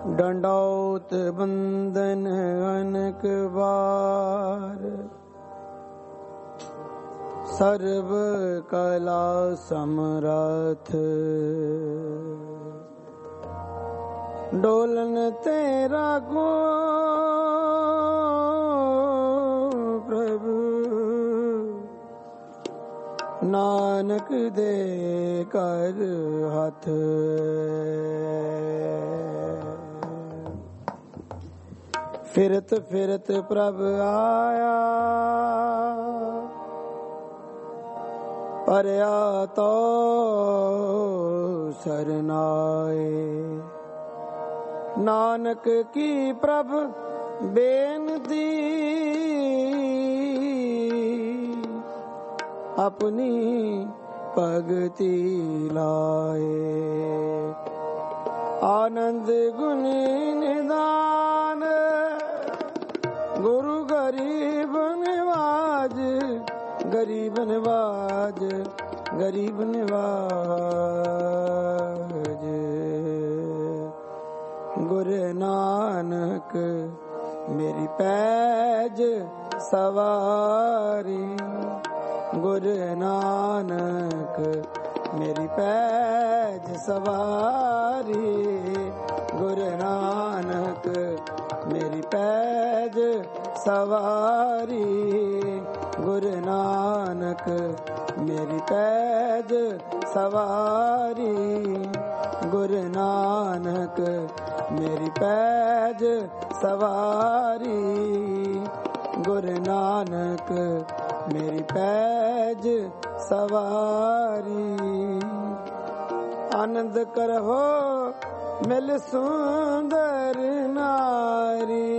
ਡੰਡੌਤ ਬੰਦਨ ਅਨਕ ਵਾਰ, ਸਰਬ ਕਲਾ ਸਮਰਥ। ਡੋਲਨ ਤੇਰਾ ਕੋ ਪ੍ਰਭੂ, ਨਾਨਕ ਦੇ ਕਰ ਹੱਥ। ਫਿਰਤ ਫਿਰਤ ਪ੍ਰਭ ਆਇਆ, ਪਰਿਆ ਤੋ ਸਰਨਾਏ। ਨਾਨਕ ਕੀ ਪ੍ਰਭ ਬੇਨਤੀ, ਆਪਣੀ ਭਗਤੀ ਲਾਏ। ਆਨੰਦ ਗੁਣ ਨਿਦਾਨ, ਗੁਰੂ ਗਰੀਬ ਨਿਵਾਜ। ਗਰੀਬ ਨਿਵਾਜ, ਗਰੀਬ ਨਿਵਾਜ। ਗੁਰੂ ਨਾਨਕ ਮੇਰੀ ਪੈਜ ਸਵਾਰੀ। ਗੁਰੂ ਨਾਨਕ ਮੇਰੀ ਪੈਜ ਸਵਾਰੀ। ਗੁਰੂ ਨਾਨਕ ਮੇਰੀ ਪੈਜ ਸਵਾਰੀ। ਗੁਰੂ ਨਾਨਕ ਮੇਰੀ ਪੈਜ ਸਵਾਰੀ। ਗੁਰੂ ਨਾਨਕ ਮੇਰੀ ਪੈਜ ਸਵਾਰੀ। ਗੁਰੂ ਨਾਨਕ ਮੇਰੀ ਪੈਜ ਸਵਾਰੀ। ਆਨੰਦ ਕਰੋ ਮਿਲ ਸੁੰਦਰ ਨਾਰੀ।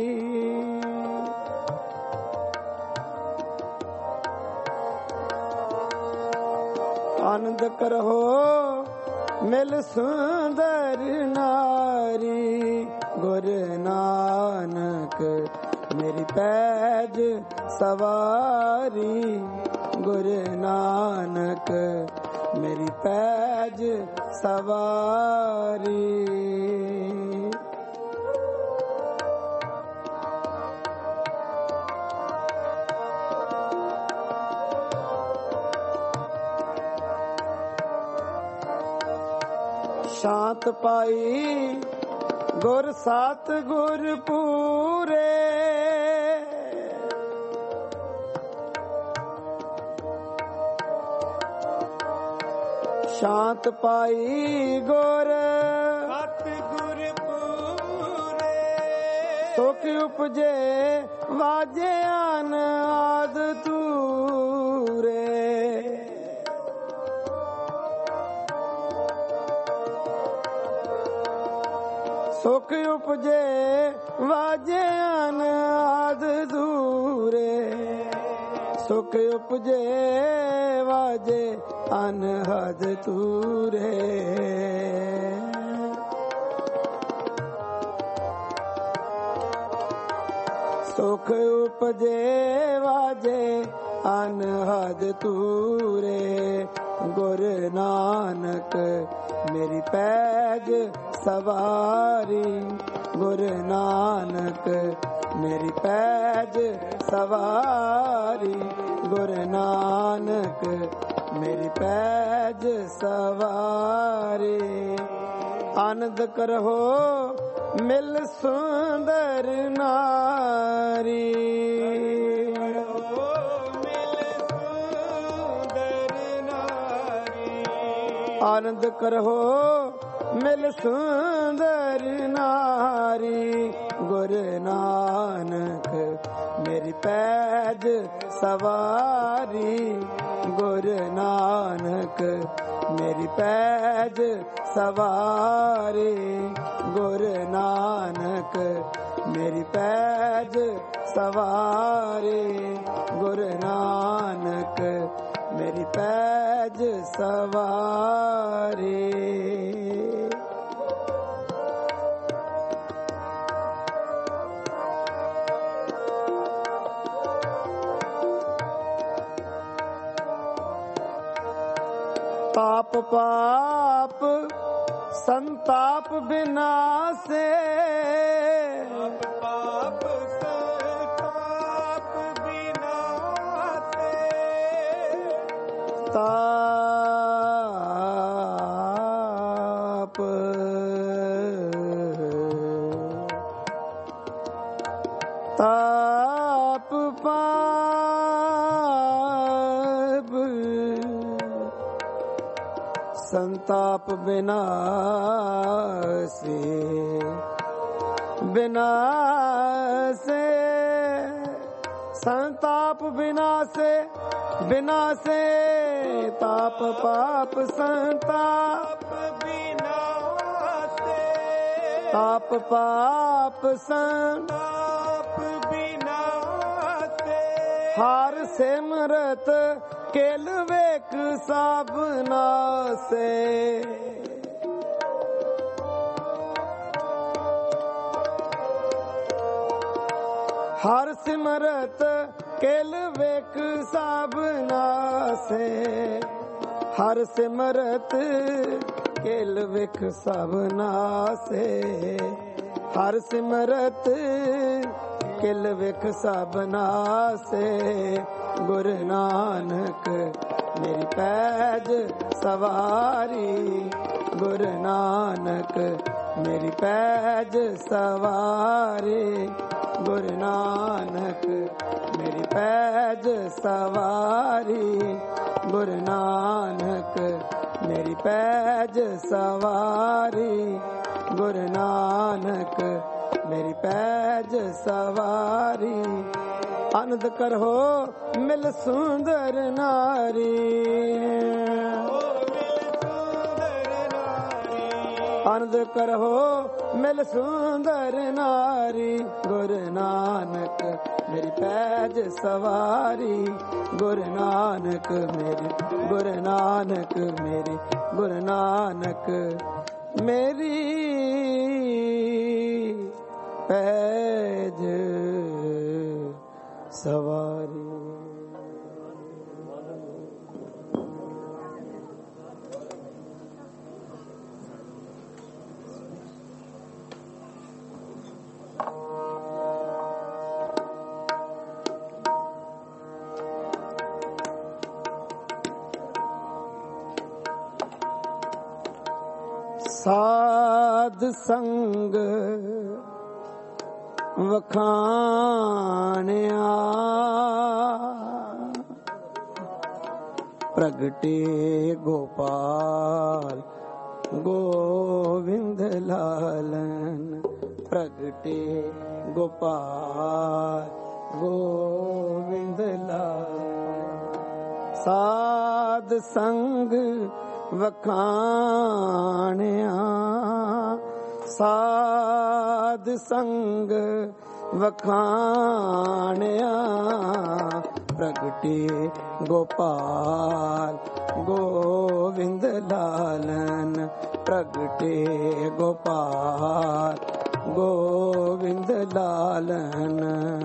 ਆਨੰਦ ਕਰੋ ਮਿਲ ਸੁੰਦਰ ਨਾਰੀ। ਗੁਰੂ ਨਾਨਕ ਮੇਰੀ ਪੈਜ ਸਵਾਰੀ। ਗੁਰੂ ਨਾਨਕ ਮੇਰੀ ਪੈਜ ਸਵਾਰੀ। ਸ਼ਾਂਤ ਪਾਈ ਗੁਰ ਸਤ ਗੁਰ ਪੂਰੇ। ਸ਼ਾਂਤ ਪਾਈ ਗੁਰ ਸਤ ਗੁਰ ਪੂਰੇ। ਸੁਖ ਉਪਜੇ ਵਾਜੇ ਅਨ ਆਦ ਤੂਰੇ। ਸੁਖ ਉਪਜੇ ਵਾਜੇ ਅਨ ਆਦ ਦੂਰੇ। ਸੁਖ ਉਪਜੇ ਵਾਜੇ ਅਨਹਦ ਤੂਰੇ। ਸੁਖ ਉਪਜੇ ਵਾਜੇ ਅਨਹਦ ਤੂਰੇ। ਗੁਰੂ ਨਾਨਕ ਮੇਰੀ ਪੈਜ ਸਵਾਰੀ। ਗੁਰੂ ਨਾਨਕ ਮੇਰੀ ਪੈਜ ਸਵਾਰੀ। ਗੁਰੂ ਨਾਨਕ ਮੇਰੀ ਪੈਜ ਸਵਾਰੀ। ਆਨੰਦ ਕਰੋ ਮਿਲ ਸੁੰਦਰ ਨਾਰੀ। ਆਨੰਦ ਕਰੋ ਮਿਲ ਸੁੰਦਰ ਨਾਰੀ। ਗੁਰੂ ਨਾਨਕ ਮੇਰੀ ਪੈਜ ਸਵਾਰੀ। ਗੁਰੂ ਨਾਨਕ ਮੇਰੀ ਪੈਜ ਸਵਾਰੀ। ਗੁਰੂ ਨਾਨਕ ਮੇਰੀ ਪੈਜ ਸਵਾਰੀ। ਗੁਰੂ ਨਾਨਕ ਮੇਰੀ ਪੈਜ ਸਵਾਰੀ। ਪਾਪ ਪਾਪ ਸੰਤਾਪ ਬਿਨਾਸੇ ਪਾਪ ਸੰਤਾਪ ਬਿਨਾਸੇ ਤਾਪ ਤਾਪ ਪਾਪ ਸੰਤਾਪ ਬਿਨਾਸੇ ਬਿਨਾਸੇ ਸੰਤਾਪ ਬਿਨਾਸੇ ਬਿਨਾਸੇ ਤਾਪ ਪਾਪ ਸੰਤਾਪ ਬਿਨਾਸੇ ਤਾਪ ਪਾਪ ਸੰਤਾਪ ਬਿਨਾਸੇ ਹਰ ਸਿਮਰਤ ਕੇਲ ਵੇਖ ਸਭ ਨਾਸੇ ਹਰ ਸਿਮਰਤ ਕੇਲ ਵੇਖ ਸਭ ਨਾਸੇ ਹਰ ਸਿਮਰਤ ਕੇਲ ਵੇਖ ਸਭ ਨਾਸੇ ਹਰ ਸਿਮਰਤ ਕੇਲ ਵੇਖ ਸਭ ਨਾਸੇ ਗੁਰੂ ਨਾਨਕ ਮੇਰੀ ਪੈਜ ਸਵਾਰੀ ਗੁਰੂ ਨਾਨਕ ਮੇਰੀ ਪੈਜ ਸਵਾਰੀ ਗੁਰੂ ਨਾਨਕ ਮੇਰੀ ਪੈਜ ਸਵਾਰੀ ਗੁਰੂ ਨਾਨਕ ਮੇਰੀ ਪੈਜ ਸਵਾਰੀ ਗੁਰੂ ਨਾਨਕ ਮੇਰੀ ਪੈਜ ਸਵਾਰੀ ਆਨੰਦ ਕਰੋ ਮਿਲ ਸੁੰਦਰ ਨਾਰੀ ਆਨੰਦ ਕਰੋ ਮਿਲ ਸੁੰਦਰ ਨਾਰੀ ਗੁਰੂ ਨਾਨਕ ਮੇਰੀ ਪੈਜ ਸਵਾਰੀ ਗੁਰੂ ਨਾਨਕ ਮੇਰੀ ਗੁਰੂ ਨਾਨਕ ਮੇਰੀ ਗੁਰੂ ਨਾਨਕ ਮੇਰੀ ਪੈਜ ਸਵਾਰੀ ਸਾਧ ਸੰਗ ਵਖਾਣਿਆ ਪ੍ਰਗਟੇ ਗੋਪਾਲ ਗੋਵਿੰਦ ਲਾਲਨ ਪ੍ਰਗਟੇ ਗੋਪਾਲ ਗੋਵਿੰਦ ਲਾਲਨ ਸਾਧ ਸੰਗ ਵਖਾਣਿਆ ਸਾਧ ਸੰਗ ਵਖਾਣਿਆ ਪ੍ਰਗਟੇ ਗੋਪਾਲ ਗੋਵਿੰਦ ਲਾਲਨ ਪ੍ਰਗਟੇ ਗੋਪਾਲ ਗੋਵਿੰਦ ਲਾਲਨ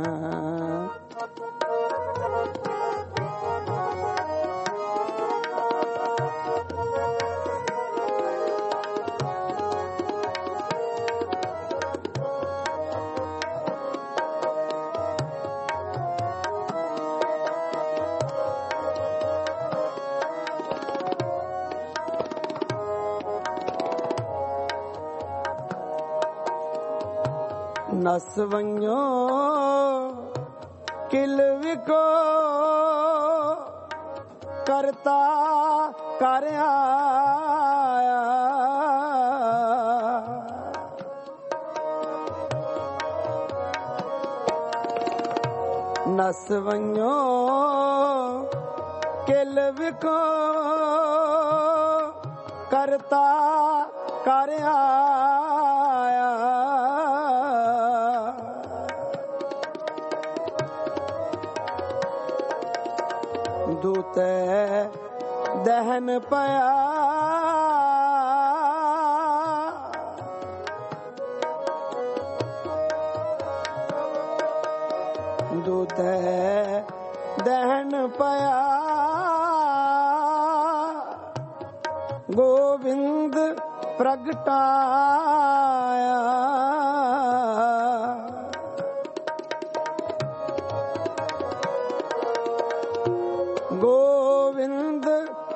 ਨਸਵਈਓ ਕਿਲ ਵਿਕੋ ਕਰਤਾ ਕਰ ਆਇਆ ਨਸਵਈਓ ਕਿਲ ਵਿਕੋ ਕਰਤਾ ਕਰ ਆਇਆ ਦੂਤੈ ਦਹਨ ਪਿਆ ਦੂਤੈ ਦਹਨ ਪਿਆ ਗੋਬਿੰਦ ਪ੍ਰਗਟਾਇਆ। ਗੋਵਿੰਦ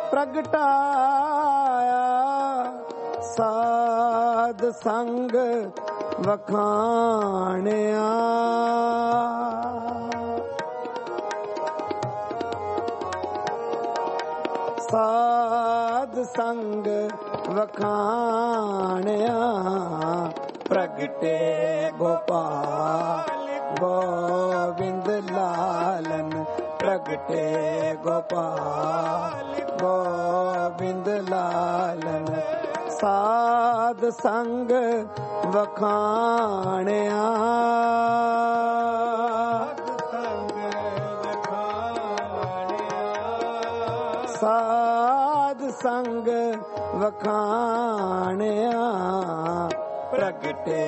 ਪ੍ਰਗਟਾਇਆ ਸਾਧ ਸੰਗ ਵਖਾਣਿਆ। ਸਾਧ ਸੰਗ ਵਖਾਣਿਆ ਪ੍ਰਗਟੇ ਗੋਪਾਲ ਗੋਬਿੰਦ ਲਾਲਨ। ਪ੍ਰਗਟੇ ਗੋਪਾਲ ਗੋਬਿੰਦ ਲਾਲਨ ਸਾਧ ਸੰਗ ਵਖਾਣਿਆ। ਸਾਧ ਸੰਗ ਵਖਾਣਿਆ ਪ੍ਰਗਟੇ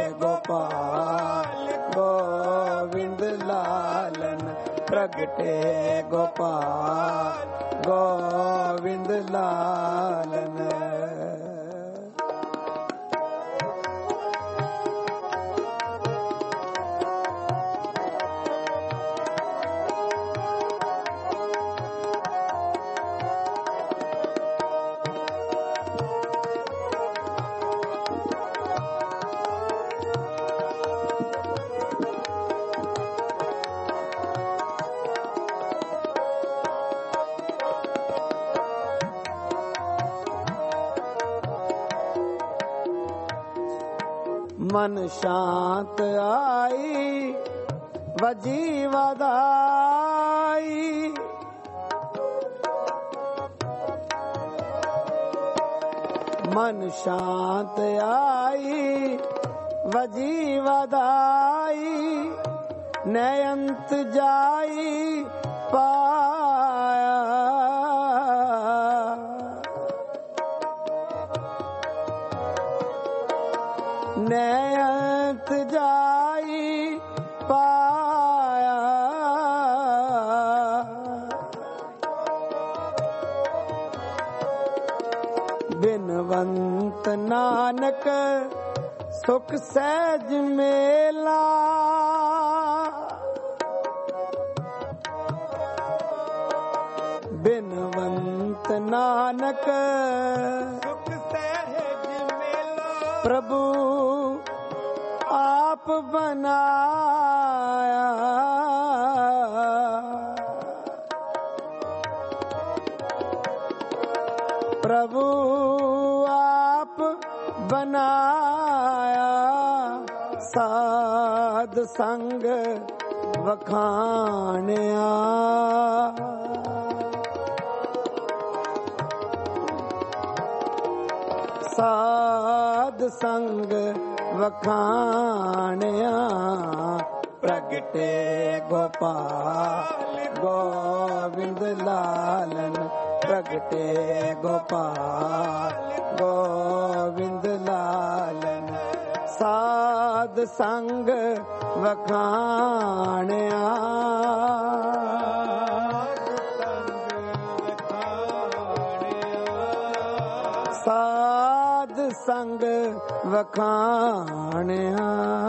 ਗੋਪਾਲ ਗੋਬਿੰਦ ਲਾਲਨ। ਪ੍ਰਗਟੇ ਗੋਪਾਲ ਗੋਬਿੰਦ ਲਾਲਨ। ਮਨ ਸ਼ਾਂਤ ਆਈ ਵਜੀ ਵਧਾਈ। ਮਨ ਸ਼ਾਂਤ ਆਈ ਵਜੀ ਵਧਾਈ। ਨੈਅੰਤ ਜਾਈ ਪਾਇਆ। ਨੈਅੰਤ ਜਾਈ ਪਾਇਆ। ਬਿਨਵੰਤ ਨਾਨਕ ਸੁਖ ਸਹਿਜ ਮੇਲਾ। ਬਿਨਵੰਤ ਨਾਨਕ ਸੁਖ ਸਹਿਜ ਮੇਲਾ। ਪ੍ਰਭੂ ਆਪ ਬਣਾਇਆ। ਪ੍ਰਭੂ ਆਪ ਬਣਾਇਆ। ਸਾਧ ਸੰਗ ਵਖਾਣਿਆ। ਸਾਧ ਸੰਗ ਵਖਾਣਿਆ ਪ੍ਰਗਟੇ ਗੋਪਾਲ ਗੋਬਿੰਦ ਲਾਲਨ। ਪ੍ਰਗਟੇ ਗੋਪਾਲ ਗੋਬਿੰਦ ਲਾਲਨ ਸਾਧ ਸੰਗ ਵਖਾਣਿਆ। ਸਾਧ ਸੰਗ ਵਖਾਣਿਆ।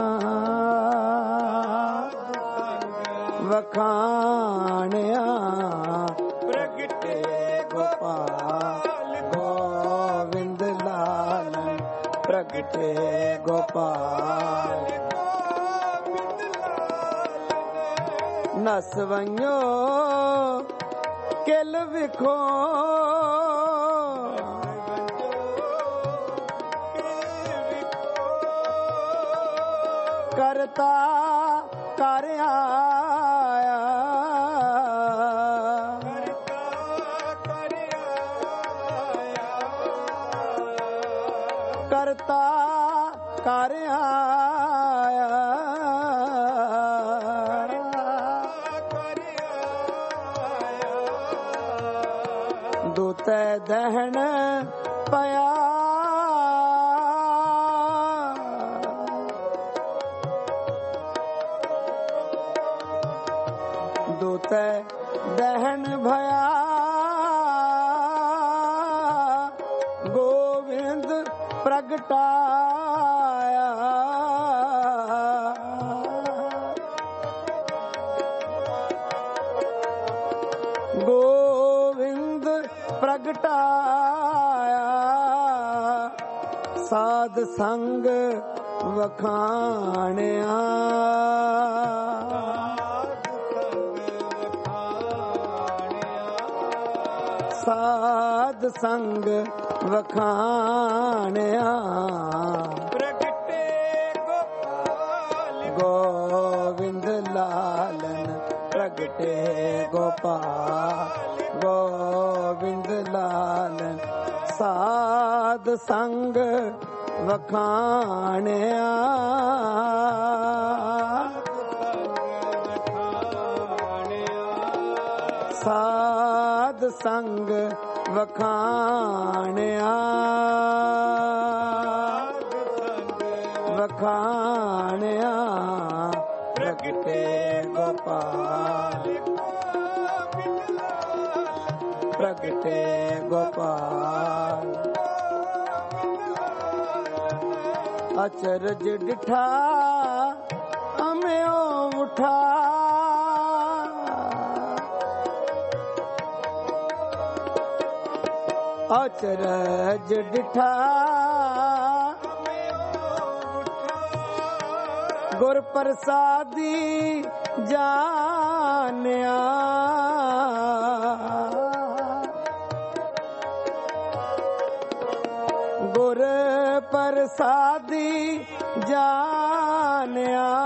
ਵਖਾਣਿਆ ਪ੍ਰਗਟੇ ਗੋਪਾਲ ਗੋਬਿੰਦ ਲਾਲਨ। ਪ੍ਰਗਟੇ ਗੋਪਾਲ ਗੋਬਿੰਦ ਲਾਲਨ। ਨਸਵਈਓ ਕਿਲ ਵਿਖੋ। ਕਰਤਾ ਕਰ ਆਇਆ। ਕਰਤਾ ਕਰ ਆਇਆ। ਦੂਤੈ ਦਹਿਣ ਪਿਆ। ਦੂਤੈ ਦਹਿਣ ਭਇਆ। ਗੋਬਿੰਦ ਪ੍ਰਗਟਾਇਆ ਗੋਵਿੰਦ ਪ੍ਰਗਟਾਇਆ ਸਾਧ ਸੰਗ ਵਖਾਣਿਆ ਸਾਧ ਸੰਗ ਵਖਾਣਿਆ ਪ੍ਰਗਟੇ ਗੋਪਾਲ ਗੋਵਿੰਦ ਲਾਲਨ ਪ੍ਰਗਟੇ ਗੋਪਾਲ ਗੋਵਿੰਦ ਲਾਲਨ ਸਾਧ ਸੰਗ ਵਖਾਣਿਆ ਸਾਧ ਸੰਗ ਵਖਾਣਿਆ ਵਖਾਣਿਆ ਪ੍ਰਗਟੇ ਗੋਪਾਲ ਪ੍ਰਗਟੇ ਗੋਪਾਲ ਅਚਰਜ ਡਿਠਾ ਅਮਿਓ ਉਠਾ ਅਚਰਜ ਡਿਠਾ ਗੁਰ ਪ੍ਰਸਾਦੀ ਜਾਣਿਆ ਗੁਰ ਪ੍ਰਸਾਦੀ ਜਾਣਿਆ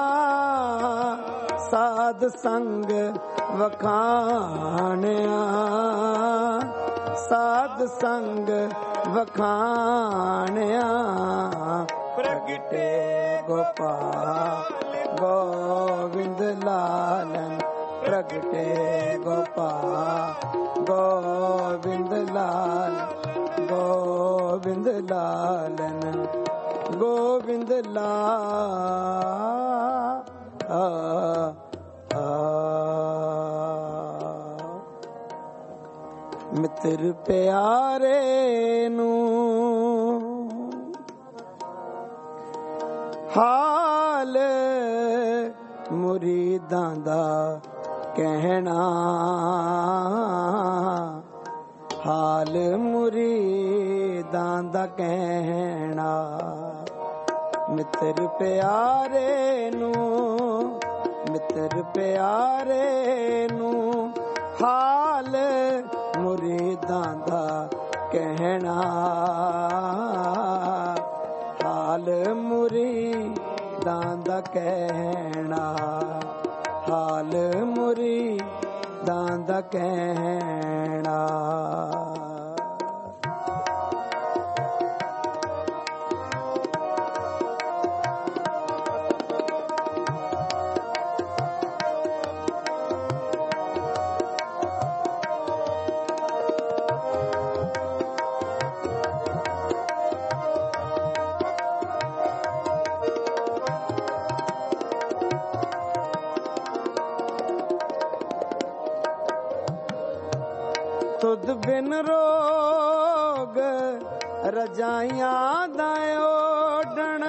ਸਾਧ ਸੰਗ ਵਖਾਣਿਆ ਸਾਧ ਸੰਗ ਵਖਾਣਿਆ ਪ੍ਰਗਟੇ ਗੋਪਾਲ ਗੋਵਿੰਦ ਲਾਲਨ ਪ੍ਰਗਟੇ ਗੋਪਾਲ ਗੋਵਿੰਦ ਲਾਲ ਗੋਵਿੰਦ ਲਾਲਨ ਗੋਵਿੰਦ ਮਿੱਤਰ ਪਿਆਰੇ ਨੂੰ ਹਾਲ ਮੁਰੀਦਾਂ ਦਾ ਕਹਿਣਾ ਹਾਲ ਮੁਰੀਦਾਂ ਦਾ ਕਹਿਣਾ ਮਿੱਤਰ ਪਿਆਰੇ ਨੂੰ ਮਿੱਤਰ ਪਿਆਰੇ ਨੂੰ ਹਾਲ ਮੁਰੀਦਾਂ ਦਾ ਕਹਿਣਾ ਹਾਲ ਮੁਰੀਦਾਂ ਦਾ ਕਹਿਣਾ ਹਾਲ ਮੁਰੀਦਾਂ ਦਾ ਕਹਿਣਾ ਤੁਧ ਬਿਨ ਰੋਗ ਰਜਾਈਆਂ ਦਾ ਓਡਣ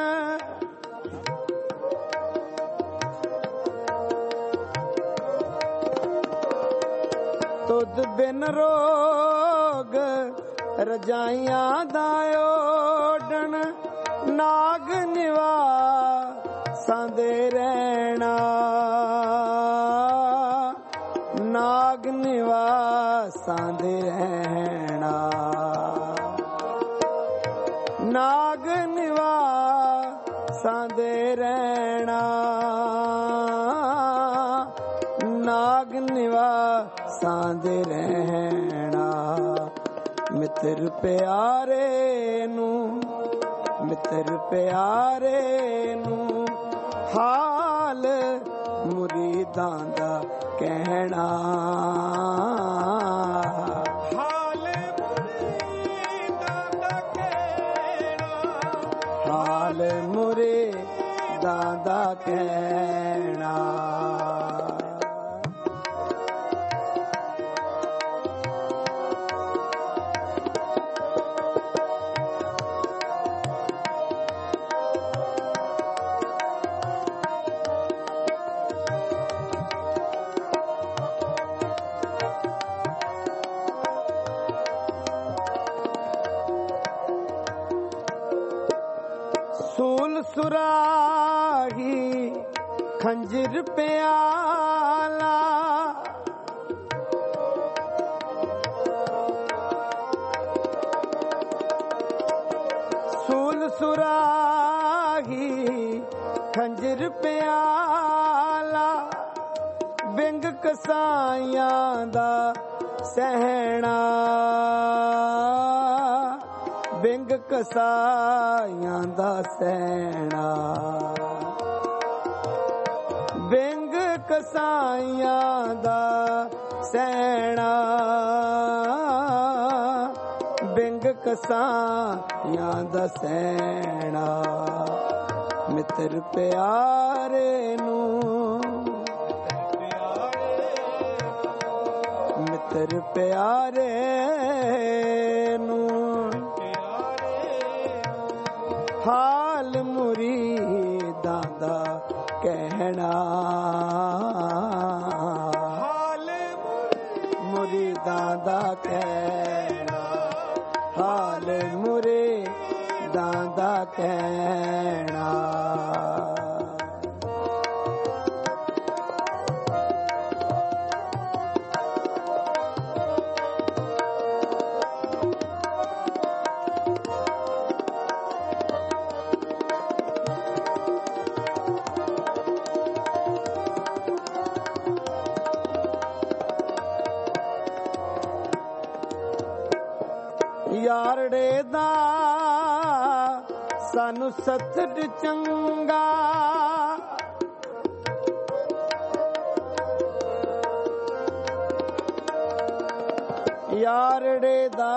ਤੁਧ ਬਿਨ ਰੋਗ ਰਜਾਈਆਂ ਦਾ ਓਡਣ ਨਾਗ ਨਿਵਾਸਾਂ ਦੇ ਰਹਿਣਾ ਨਾਗ ਨਿਵਾਸਾਂ ਦੇ ਰਹਿਣਾ ਨਾਗ ਨਿਵਾਸਾਂ ਦੇ ਰਹਿਣਾ ਨਾਗ ਨਿਵਾਸਾਂ ਦੇ ਰਹਿਣਾ ਮਿੱਤਰ ਪਿਆਰੇ ਨੂੰ ਮਿੱਤਰ ਪਿਆਰੇ ਨੂੰ ਹਾਲ ਮੁਰੀਦਾਂ ਦਾ ਕਹਿਣਾ ਹਾਲ ਮੁਰੀਦਾਂ ਦਾ ਕਹਿਣਾ ਹਾਲ ਮੁਰੀਦਾਂ ਦਾ ਕਹਿਣਾ ਸੂਲ ਸੁਰਾਹੀ ਖੰਜਰ ਪਿਆਲਾ ਸੂਲ ਸੁਰਾਹੀ ਖੰਜਰ ਪਿਆਲਾ ਬਿੰਗ ਕਸਾਈਆਂ ਦਾ ਸਹਿਣਾ ਬਿੰਗ ਕਸਾਈਆਂ ਦਾ ਸਹਿਣਾ ਬਿੰਗ ਕਸਾਈਆਂ ਦਾ ਸਹਿਣਾ ਬਿੰਗ ਕਸਾਈਆਂ ਦਾ ਸਹਿਣਾ ਮਿੱਤਰ ਪਿਆਰੇ ਨੂੰ ਮਿੱਤਰ ਪਿਆਰੇ ਨੂੰ ਹਾਲ ਮੁਰੀਦਾਂ ਦਾ ਕਹਿਣਾ ਹਾਲ ਮੁਰੀਦਾਂ ਦਾ ਕਹਿਣਾ ਹਾਲ ਮੁਰੀਦਾਂ ਦਾ ਕਹਿਣਾ ਯਾਰੜੇ ਦਾ ਸਾਨੂੰ ਸਤਿ ਚੰਗਾ ਯਾਰੜੇ ਦਾ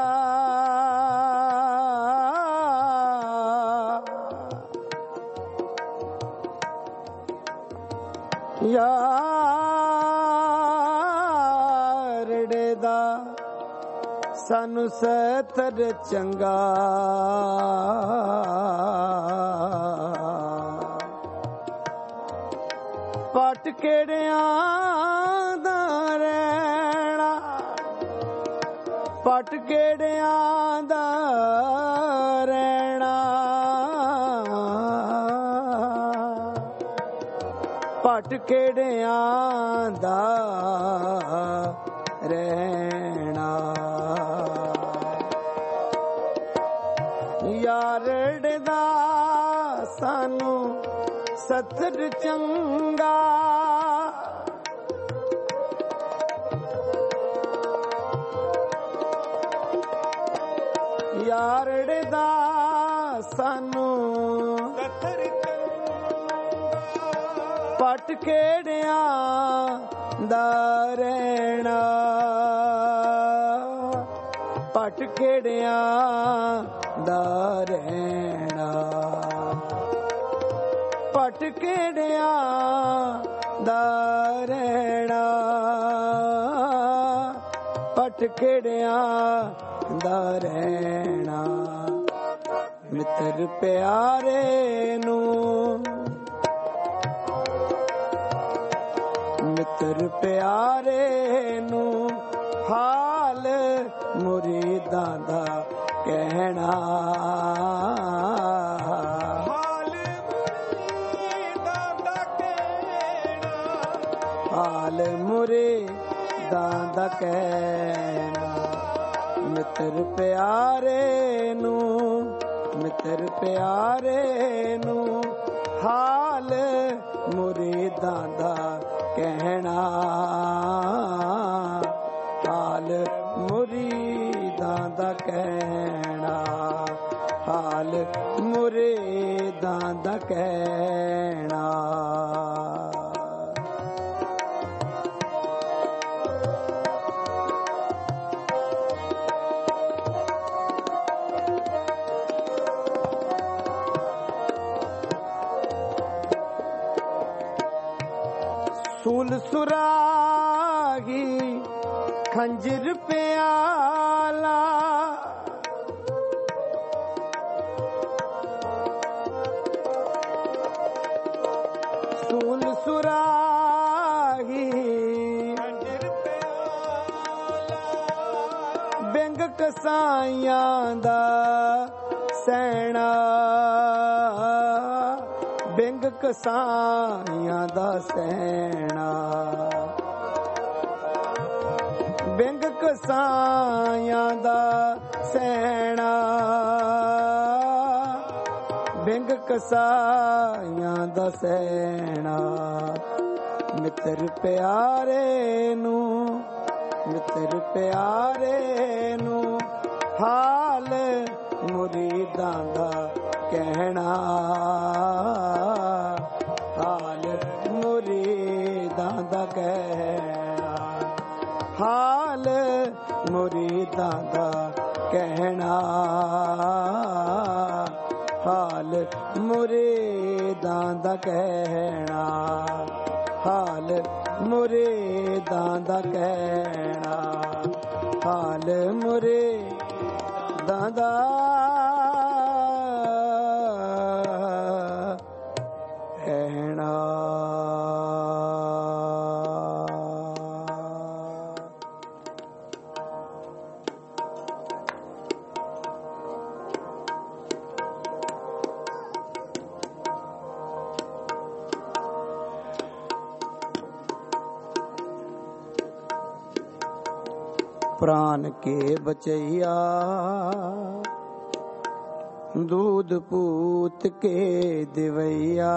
ਯਾਰੜੇ ਦਾ ਸਾਨੂੰ ਸਤਿ ਚੰਗਾ ਪਟ ਕਿਹੜਿਆਂ ਦਾ ਰਹਿਣਾ ਪਟ ਕਿਹੜਿਆਂ ਦਾ ਰਹਿਣਾ ਪਟ ਕਿਹੜਿਆਂ ਦਾ ਰਹਿਣਾ ਯਾਰੜ ਦਾ ਸਾਨੂੰ ਸਤਿ ਚੰਗਾ ਯਾਰੜ ਦਾ ਸਾਨੂੰ ਸਤਿ ਪਟ ਕਿਹੜਿਆਂ ਦਾ ਰਹਿਣਾ ਪਟ ਕਿਹੜਿਆਂ ਦਾ ਰਹਿਣਾ ਪਟ ਕਿਹੜਿਆਂ ਦਾ ਰਹਿਣਾ ਪਟ ਕਿਹੜਿਆਂ ਦਾ ਰਹਿਣਾ ਮਿੱਤਰ ਪਿਆਰੇ ਨੂੰ ਮਿੱਤਰ ਪਿਆਰੇ ਨੂੰ ਹਾਲ ਮੁਰੀਦਾਂ ਦਾ ਕਹਿਣਾ ਹਾਲ ਮੁਰੀਦਾਂ ਦਾ ਕਹਿਣਾ ਹਾਲ ਮੁਰੀਦਾਂ ਦਾ ਕਹਿਣਾ ਮਿੱਤਰ ਪਿਆਰੇ ਨੂੰ ਮਿੱਤਰ ਪਿਆਰੇ ਨੂੰ ਹਾਲ ਮੁਰੀਦਾਂ ਦਾ ਕਹਿਣਾ ਹਾਲ ਮੁਰੀਦਾਂ ਦਾ ਕਹਿਣਾ ਹਾਲ ਮੁਰੀਦਾਂ ਦਾ ਕਹਿਣਾ ਸੂਲ ਸੁਰਾਹੀ ਖੰਜਰ ਪਿਆਲਾ ਸੂਲ ਸੁਰਾਹੀ ਖੰਜਰ ਪਿਆਲਾ ਬਿੰਗ ਕਸਾਈਆਂ ਦਾ ਸਹਿਣਾ ਬਿੰਗ ਕਸਾਈਆਂ ਦਾ ਸੈਣਾ ਬਿੰਗ ਕਸਾਈਆਂ ਦਾ ਸੈਣਾ ਬਿੰਗ ਕਸਾਈਆਂ ਦਾ ਸੈਣਾ ਮਿੱਤਰ ਪਿਆਰੇ ਨੂੰ ਹਾਲ ਮੁਰੀਦਾਂ ਦਾ ਕਹਿਣਾ ਹਾਲ ਮੁਰੀਦਾਂ ਦਾ ਕਹਿਣਾ ਹਾਲ ਮੁਰੀਦਾਂ ਦਾ ਕਹਿਣਾ ਹਾਲ ਮੁਰੀਦਾਂ ਦਾ ਕਹਿਣਾ ਹਾਲ ਮੁਰੀਦਾਂ ਦਾ ਕਹਿਣਾ ਹਾਲ ਮੁਰੀਦਾਂ ਦਾ ਕਹਿਣਾ प्राण के बचैया दूध पूत के दिवैया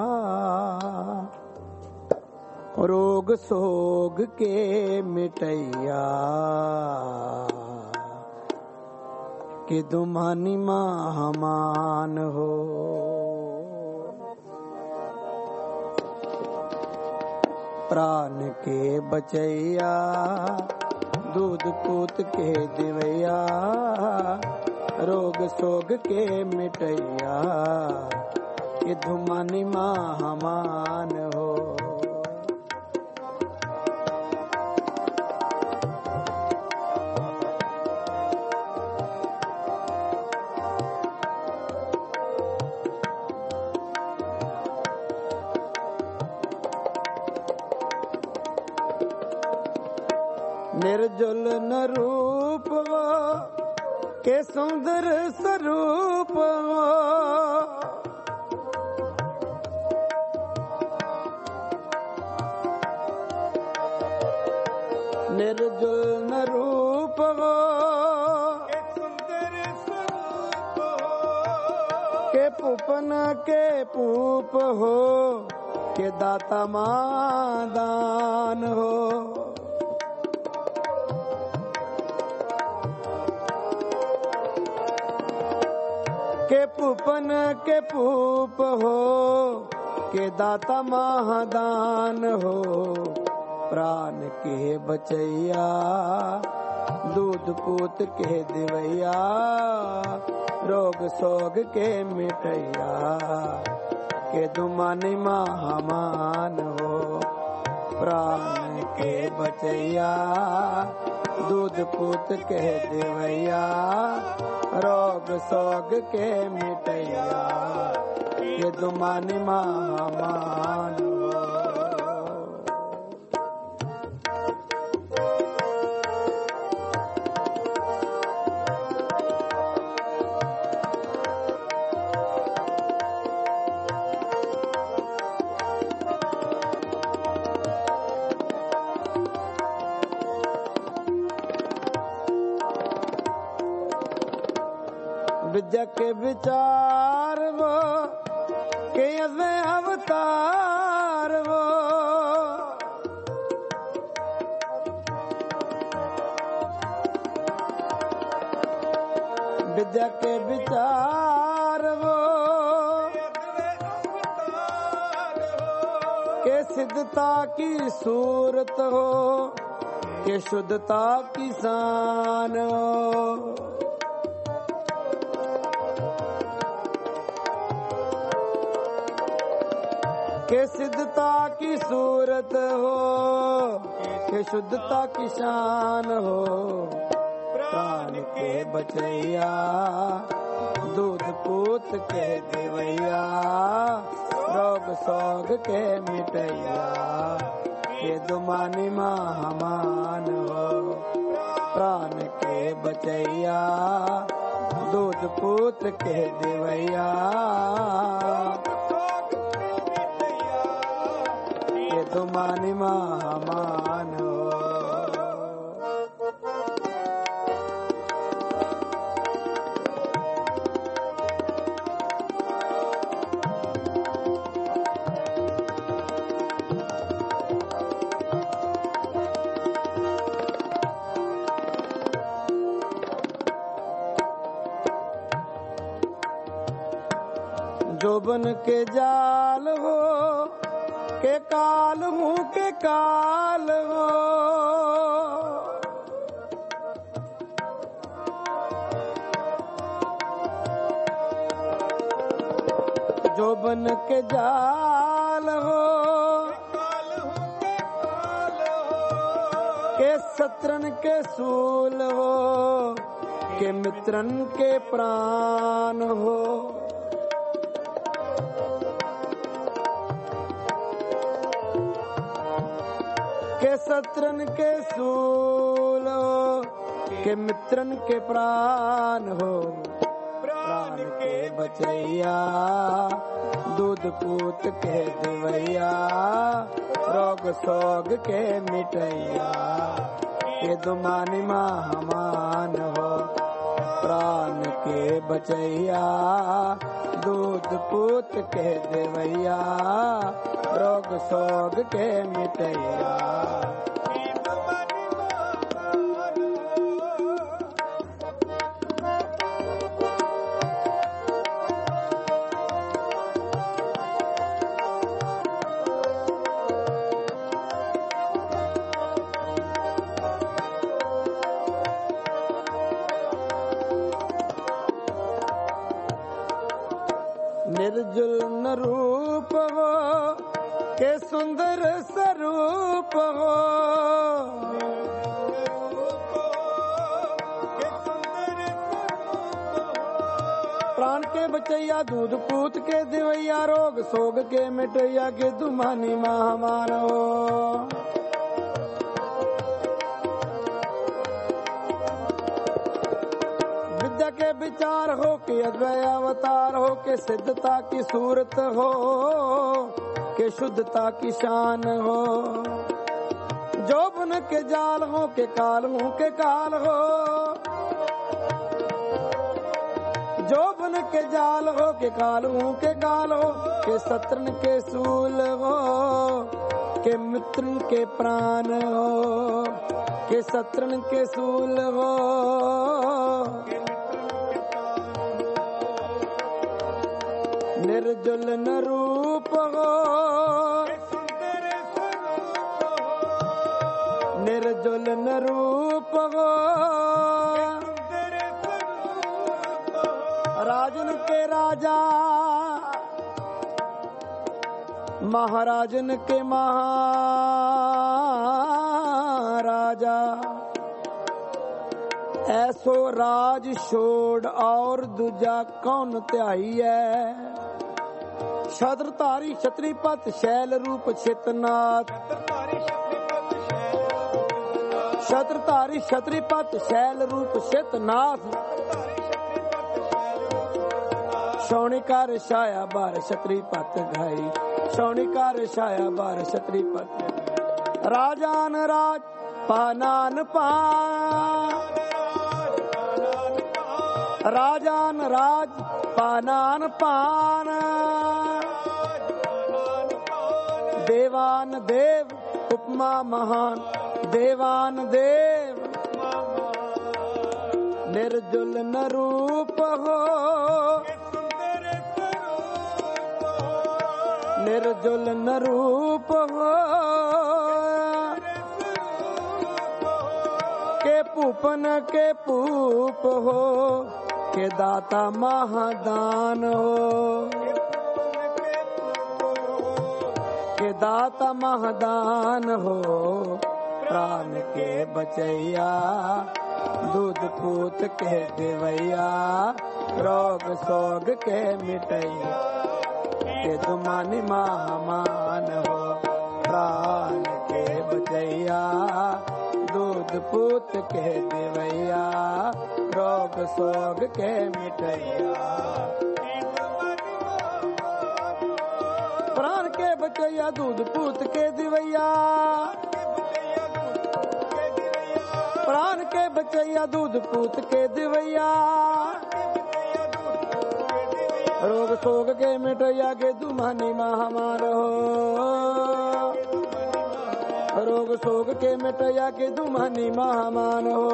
रोग सोग के मिटैया कि दुमानी महामान हो प्राण के बचैया दूध पूत के दिवैया रोग सोग के मिटैया कि धुमानी महामान हो निर्जुल न रूप वो के सुंदर स्वरूप वो निर्जुल न रूप वो के सुंदर स्वरूप के पूपन के पूप हो के दाता मादान हो के पूपन के पूप हो के दाता महादान हो प्राण के बचैया दूध पूत के दिवैया रोग सोग के मिटैया के दुमानी महामान हो प्राण के बचैया दूध पूत के दिवैया रोग सोग के मिटैया ये दुमानी महामान विद्या के विचार वो के अवतार वो विद्या के विचार वो के सिद्धता की सूरत हो के शुद्धता की शान हो के सिद्धता की सूरत हो के शुद्धता की शान हो प्राण के बचैया दूध पूत के दिवैया रोग सोग के मिटैया ये दुमानी महामान हो प्राण के बचैया दूध पूत के दिवैया मानि महामान हो। जोबन के जाल हो के काल हूँ के काल हो, जोबन के जाल हो के शत्रन के सूल हो, के मित्रन के प्राण हो। के शत्रन के सूल हो, के मित्रन के प्राण हो। प्राण के बचैया दूध पूत के देवैया, रोग सोग के मिटैया, के दुमानि महामान हो। प्राण के बचैया दूध पूत के देवैया, रोग सोग के मिटैया। निर्जुल न रूप हो के सुंदर स्वरूप हो, प्राण के बचैया दूध पूत के दिवैया, रोग सोग के मिटैया, के दुमानि महामान हो। विद्या के विचार हो के अद्वय अवतार हो, के सिद्धता की सूरत हो, के शुद्धता की शान हो। जोबन के जाल हो के काल हूँ के काल हो, जोबन के जाल हो के काल हूँ के काल हो, के शत्रन के सूल हो, के मित्रन के प्राण हो, के शत्रन के सूल हो। निर्जुल न रूप हो, निर्जुल न रूप हो, राजन के राजा महाराजन के महाराजा, ऐसो राज छोड़ और दूजा कौन त्याई है। छत्रधारी छत्रीपत शैल रूप छितनाथ, छत्रधारी छत्रीपत शैल रूप छितनाथ, शौनिकार छाया बार छत्रीपत घाई, शौनिकार छाया बार छत्रीपत। राजान राज पानान पान, राजान राज पानान पान, देवान देव उपमा महान, देवान देव। निर्जुल न रूप हो, निर्जुल न रूप हो, के पूपन के पूप हो, के दाता महादान हो, के दाता महादान हो। प्राण के बचैया दूध पूत के देवैया, रोग सोग के मिटैया, के दुमानि महामान हो। प्राण के बचैया दूध पूत के देवैया, रोग सोग के मिटैया। प्राण के बचैया दूध पूत के दिवैया, प्राण के बचैया दूध पूत के दिवैया, रोग शोक के मिटैया के दुमानी महामार हो, रोग शोक के मिटैया के दुमानी महामान हो,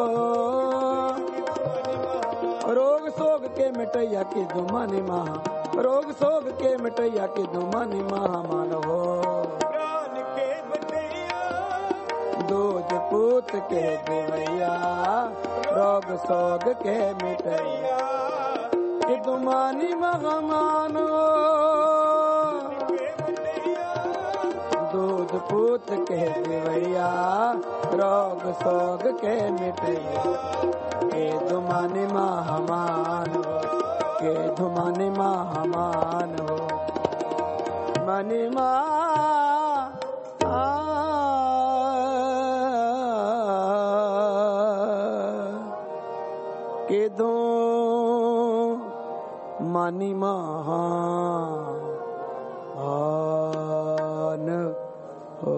रोग शोक के मिटैया के दुमानी महा, रोग शोक के मिटैया के दुमानी महामान हो, प्राण के बचैया दूध पूत के दिवैया, रोग शोक के मिटैया के दुमानी महामान हो, दूध पूत के दिवैया, रोग शोक के मिटैया के दुमानी महामान हो, के दुमानी महामान हो, मनिमा के दो मानी महान हो।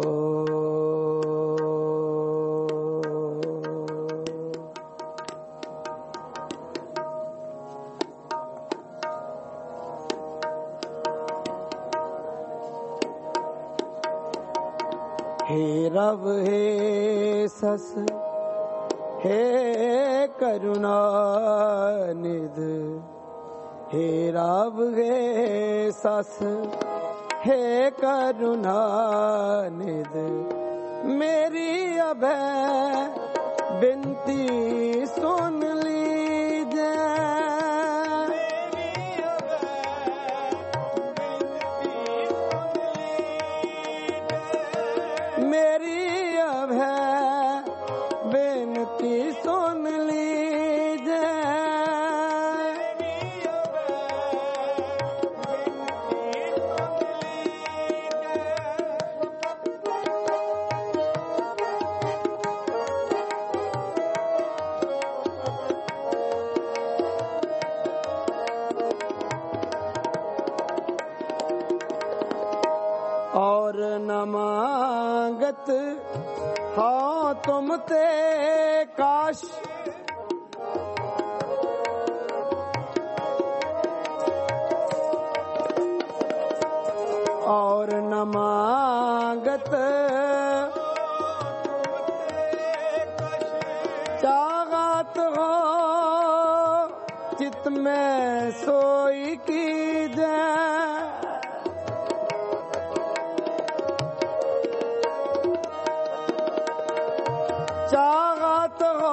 हे रब हे सस हे करुणा निध, हे रब हे सस हे करुणा निध, मेरी अभय बिनती सुन लीजिए, मेरी अभय बिनती सुन लीजिए, और न मांगत हाँ तुम ते काश, और न मांगत चाहत हो चित में सोई की जाए, चाहत हो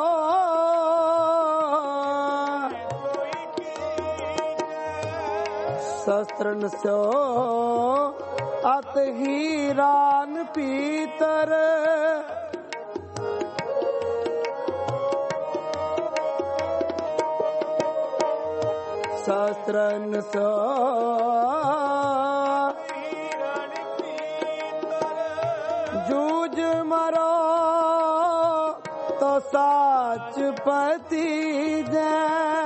शस्त्रन सो अत हीरान पीतर, शस्त्रन सो जूझ मरो तो साच पति जय,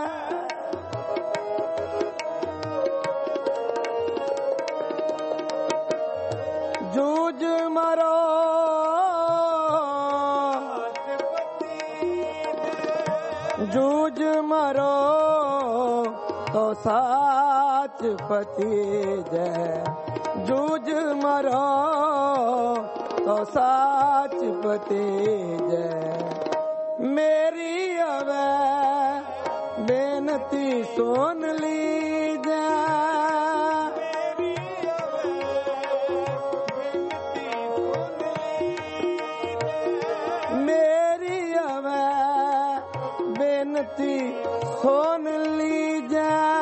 जूझ मरो जूझ मरो तो साच पति जय, जूझ मरो तो साच पति जय, मेरी अवै बेनती सुन लीजिए, मेरी अवै बेनती सुन लीजिए,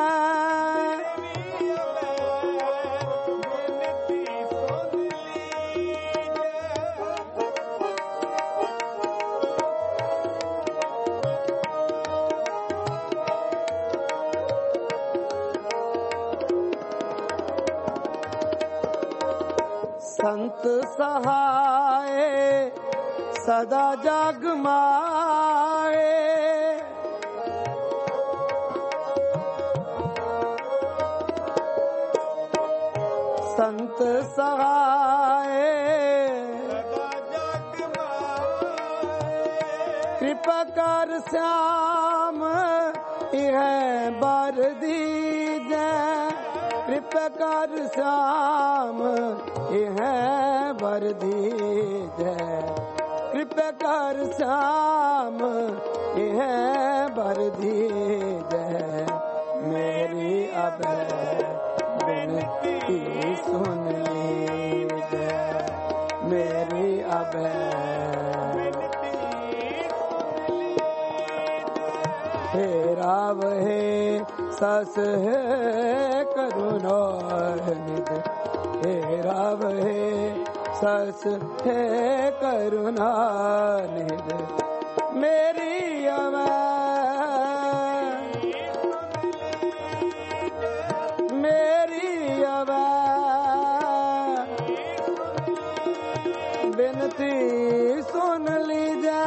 संत सहाय सदा जग माए, ਸੰਤ ਸਹਾਏ ਸਦਾ ਜਗ ਮਾਏ ਕਿਰਪਾ ਕਰ ਸਿਆਮ ਇਹ ਬਰ ਦੀਜੈ ਕਿਰਪਾ ਕਰ ਸਿਆਮ ਇਹ ਬਰ ਦੀਜੈ ਕਿਰਪਾ ਕਰ ਸਿਆਮ ਇਹ ਬਰ ਦੀਜੈ ਮੇਰੀ ਅਬੈ ਬਿਨਤੀ ਸੁਨ ਲੀਜੈ ਮੇਰੀ ਅਬੈ हे राव हे सस है करुणा निध हे राव हे सस है करुणा निध मेरी अवै मेरी अवै बिनती सुन लीजै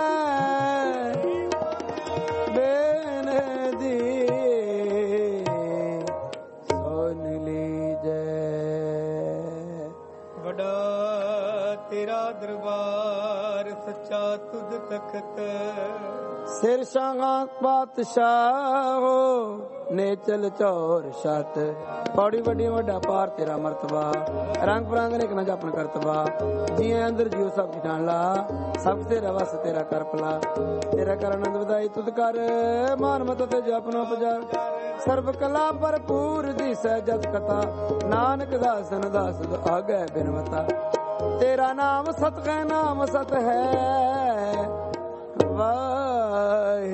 ਦਰਬਾਰ ਸੱਚਾ ਤੁਧ ਤਖਤ ਸਿਰ ਸ਼ਾਹਾਂ ਪਾਤਸ਼ਾਹ ਨੇ ਚਲ ਚੌਰ ਛਤ ਪੌੜੀ ਵੱਡੀ ਵੱਡਾ ਪਾਰ ਤੇਰਾ ਮਰਤਬਾ ਰੰਗ ਬਰੰਗ ਨੇ ਕਨਾ ਜਪਨ ਕਰਤਬਾ ਜੀਏ ਅੰਦਰ ਜੀਉ ਸਭ ਕੀ ਜਾਣ ਲਾ ਸਭ ਤੇਰਾ ਵਸ ਤੇਰਾ ਕਰ ਭਲਾ ਤੇਰਾ ਕਰ ਆਨੰਦ ਵਧਾਈ ਤੁਧ ਕਰ ਮਾਨ ਮਤ ਤੇ ਜਪਨੋ ਪਜਾਰ ਸਰਬ ਕਲਾ ਭਰਪੂਰ ਦੀ ਸਹਿਜਤ ਕਥਾ ਨਾਨਕ ਦਾਸਨ ਦਾਸ ਆਗੈ ਬਿਨਵਤਾ ਤੇਰਾ ਨਾਮ ਸਤ ਕੈ ਨਾਮ ਸਤ ਹੈ ਵਾਹਿਗੁਰੂ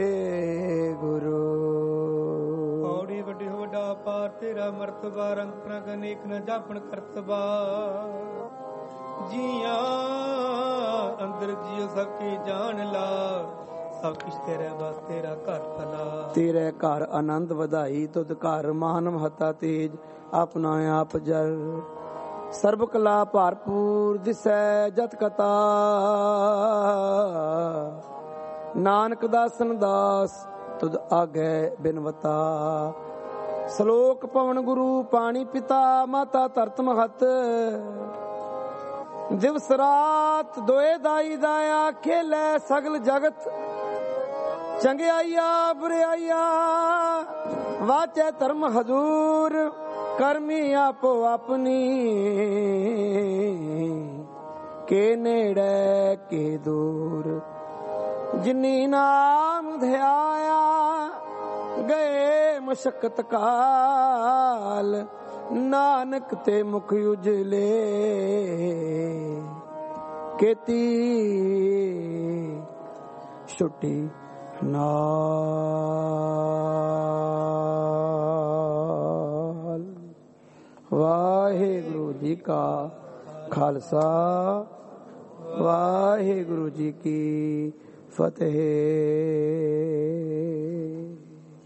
ਪੌੜੀ ਵੱਡੀ ਵੱਡਾ ਪਾਰ ਤੇਰਾ ਮਰਤਬਾ ਰੰਗ ਰੰਗ ਅਨੇਕ ਨ ਜਾਪਣ ਕਰਤਬਾ ਜੀਆਂ ਅੰਦਰ ਜੀਉ ਸਭ ਕੀ ਜਾਣ ਲਾ ਸਭ ਕੁਛ ਤੇਰੇ ਬਸ ਤੇਰਾ ਘਰ ਭਲਾ ਤੇਰੇ ਘਰ ਆਨੰਦ ਵਧਾਈ ਤੁਧ ਘਰ ਮਹਾਨ ਮਹਤਾ ਤੇਜ ਆਪਣਾ ਆਪ ਜਰ ਸਰਬ ਕਲਾ ਭਰਪੂਰ ਦਿਸੈ ਜਤ ਕਥਾ ਨਾਨਕ ਦਾਸਨ ਦਾਸ ਤੁਧ ਆਗੈ ਬਿਨਵਤਾ ਸ਼ਲੋਕ ਪਵਨ ਗੁਰੂ ਪਾਣੀ ਪਿਤਾ ਮਾਤਾ ਧਰਤ ਮਹਤ ਦਿਵਸ ਰਾਤ ਦੋਏ ਦਾਈ ਦਾਇਆ ਖੇਲੇ ਸਗਲ ਜਗਤ ਚੰਗਿਆਈਆ ਬੁਰਾਈਆ ਵਾਚੈ ਧਰਮ ਹਜ਼ੂਰ ਕਰਮੀ ਆਪੋ ਆਪਣੀ ਕੇ ਨੇੜੇ ਕੇ ਦੂਰ ਜਿਨੀ ਨਾਮ ਧਿਆਇਆ ਗਏ ਮੁਸ਼ਕਤ ਕਾਲ ਨਾਨਕ ਤੇ ਮੁਖ ਉਜਲੇ ਕੀਤੀ ਛੁੱਟੀ ਨਾਲ ਵਾਹਿਗੁਰੂ ਜੀ ਕਾ ਖਾਲਸਾ ਵਾਹਿਗੁਰੂ ਜੀ ਕੀ ਫਤਿਹ।